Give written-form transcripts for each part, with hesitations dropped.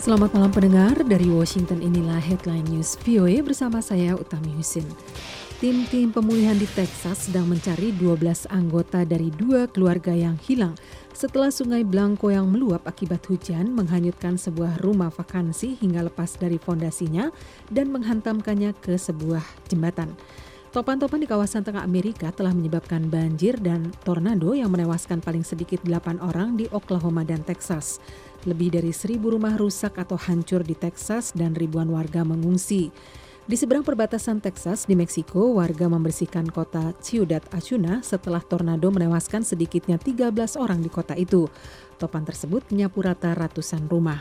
Selamat malam pendengar, dari Washington inilah Headline News VOA bersama saya Utami Husin. Tim pemulihan di Texas sedang mencari 12 anggota dari 2 keluarga yang hilang setelah Sungai Blanco yang meluap akibat hujan menghanyutkan sebuah rumah vakansi hingga lepas dari fondasinya dan menghantamkannya ke sebuah jembatan. Topan-topan di kawasan tengah Amerika telah menyebabkan banjir dan tornado yang menewaskan paling sedikit 8 orang di Oklahoma dan Texas. Lebih dari 1.000 rumah rusak atau hancur di Texas dan ribuan warga mengungsi. Di seberang perbatasan Texas di Meksiko, warga membersihkan kota Ciudad Acuna setelah tornado menewaskan sedikitnya 13 orang di kota itu. Topan tersebut menyapu rata ratusan rumah.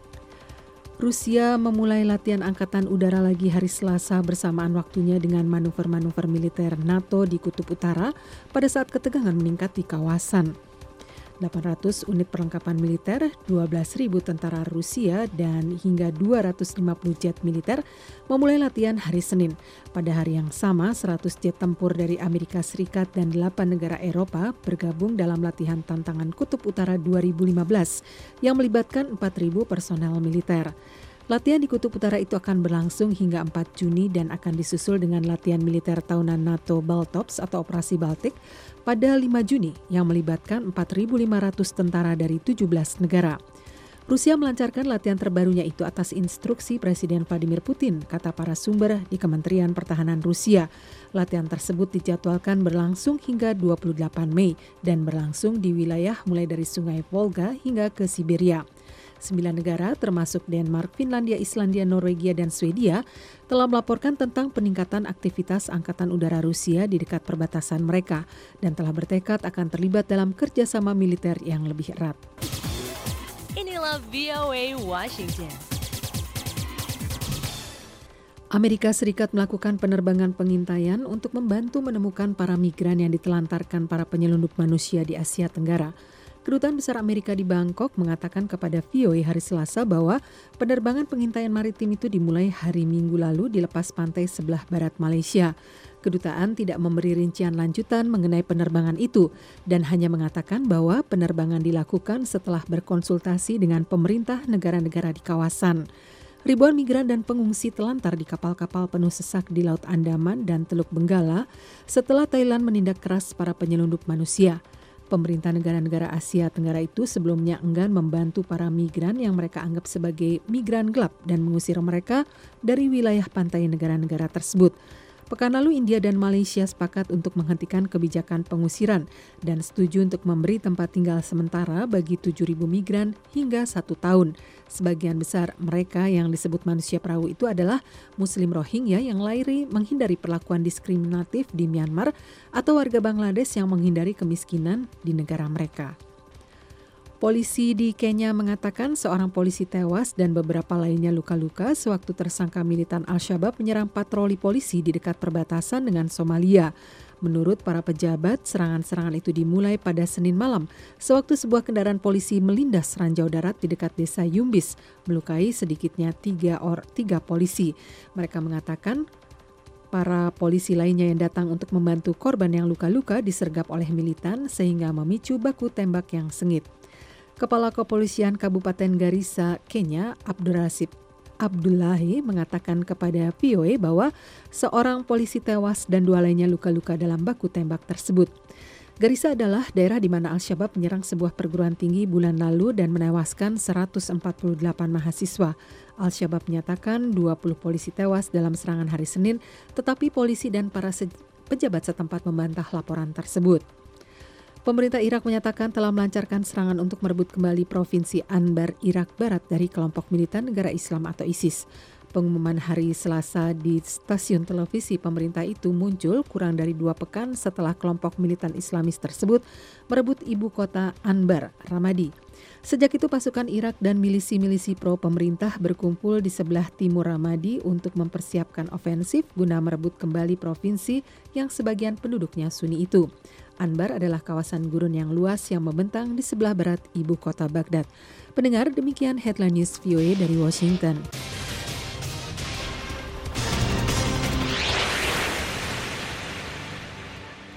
Rusia memulai latihan angkatan udara lagi hari Selasa bersamaan waktunya dengan manuver-manuver militer NATO di Kutub Utara pada saat ketegangan meningkat di kawasan. 800 unit perlengkapan militer, 12.000 tentara Rusia, dan hingga 250 jet militer memulai latihan hari Senin. Pada hari yang sama, 100 jet tempur dari Amerika Serikat dan 8 negara Eropa bergabung dalam latihan tantangan Kutub Utara 2015 yang melibatkan 4.000 personel militer. Latihan di Kutub Utara itu akan berlangsung hingga 4 Juni dan akan disusul dengan latihan militer tahunan NATO Baltops atau Operasi Baltik pada 5 Juni yang melibatkan 4.500 tentara dari 17 negara. Rusia melancarkan latihan terbarunya itu atas instruksi Presiden Vladimir Putin, kata para sumber di Kementerian Pertahanan Rusia. Latihan tersebut dijadwalkan berlangsung hingga 28 Mei dan berlangsung di wilayah mulai dari Sungai Volga hingga ke Siberia. 9 negara termasuk Denmark, Finlandia, Islandia, Norwegia, dan Swedia telah melaporkan tentang peningkatan aktivitas Angkatan Udara Rusia di dekat perbatasan mereka dan telah bertekad akan terlibat dalam kerjasama militer yang lebih erat. Inilah VOA Washington. Amerika Serikat melakukan penerbangan pengintaian untuk membantu menemukan para migran yang ditelantarkan para penyelundup manusia di Asia Tenggara. Kedutaan Besar Amerika di Bangkok mengatakan kepada VOA hari Selasa bahwa penerbangan pengintaian maritim itu dimulai hari Minggu lalu di lepas pantai sebelah barat Malaysia. Kedutaan tidak memberi rincian lanjutan mengenai penerbangan itu dan hanya mengatakan bahwa penerbangan dilakukan setelah berkonsultasi dengan pemerintah negara-negara di kawasan. Ribuan migran dan pengungsi telantar di kapal-kapal penuh sesak di Laut Andaman dan Teluk Benggala setelah Thailand menindak keras para penyelundup manusia. Pemerintah negara-negara Asia Tenggara itu sebelumnya enggan membantu para migran yang mereka anggap sebagai migran gelap dan mengusir mereka dari wilayah pantai negara-negara tersebut. Pekan lalu India dan Malaysia sepakat untuk menghentikan kebijakan pengusiran dan setuju untuk memberi tempat tinggal sementara bagi 7.000 migran hingga 1 tahun. Sebagian besar mereka yang disebut manusia perahu itu adalah Muslim Rohingya yang lahir menghindari perlakuan diskriminatif di Myanmar atau warga Bangladesh yang menghindari kemiskinan di negara mereka. Polisi di Kenya mengatakan seorang polisi tewas dan beberapa lainnya luka-luka sewaktu tersangka militan Al-Shabaab menyerang patroli polisi di dekat perbatasan dengan Somalia. Menurut para pejabat, serangan-serangan itu dimulai pada Senin malam sewaktu sebuah kendaraan polisi melindas ranjau darat di dekat desa Yumbis, melukai sedikitnya 3 polisi. Mereka mengatakan para polisi lainnya yang datang untuk membantu korban yang luka-luka disergap oleh militan sehingga memicu baku tembak yang sengit. Kepala Kepolisian Kabupaten Garissa, Kenya, Abdurrasib Abdullahi mengatakan kepada VOA bahwa seorang polisi tewas dan 2 lainnya luka-luka dalam baku tembak tersebut. Garissa adalah daerah di mana Al-Shabaab menyerang sebuah perguruan tinggi bulan lalu dan menewaskan 148 mahasiswa. Al-Shabaab menyatakan 20 polisi tewas dalam serangan hari Senin, tetapi polisi dan para pejabat setempat membantah laporan tersebut. Pemerintah Irak menyatakan telah melancarkan serangan untuk merebut kembali Provinsi Anbar, Irak Barat dari kelompok militan negara Islam atau ISIS. Pengumuman hari Selasa di stasiun televisi pemerintah itu muncul kurang dari 2 pekan setelah kelompok militan Islamis tersebut merebut ibu kota Anbar, Ramadi. Sejak itu pasukan Irak dan milisi-milisi pro-pemerintah berkumpul di sebelah timur Ramadi untuk mempersiapkan ofensif guna merebut kembali provinsi yang sebagian penduduknya Sunni itu. Anbar adalah kawasan gurun yang luas yang membentang di sebelah barat ibu kota Baghdad. Pendengar, demikian Headline News VOA dari Washington.